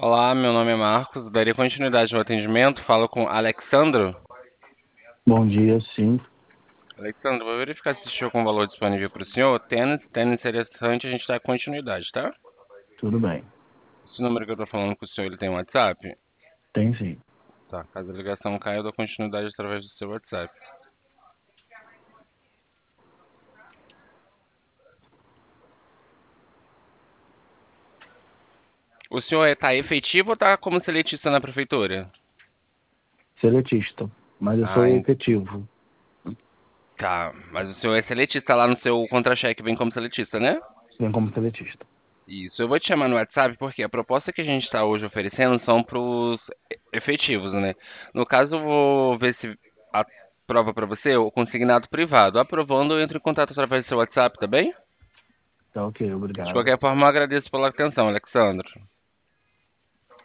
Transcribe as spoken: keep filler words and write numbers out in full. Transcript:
Olá, meu nome é Marcos. Daria continuidade no atendimento. Falo com Alexandro. Bom dia, sim, Alexandro, vou verificar se existe algum valor disponível para o senhor. Tênis, tênis interessante, a gente dá continuidade, tá? tudo bem. Esse número que eu tô falando com o senhor, ele tem WhatsApp? Tem sim. Tá, caso a ligação caia, eu dou continuidade através do seu WhatsApp. O senhor está efetivo ou tá como seletista na prefeitura? Seletista, mas eu Ah, sou en- efetivo. tá. Mas o senhor é seletista lá no seu contra-cheque, vem como seletista, né? Vem como seletista. Isso, eu vou te chamar no WhatsApp porque a proposta que a gente está hoje oferecendo são para os efetivos, né? No caso, eu vou ver se aprova para você o consignado privado. Aprovando, eu entro em contato através do seu WhatsApp, tá bem? Tá ok, De obrigado. qualquer forma, eu agradeço pela atenção, Alexandre.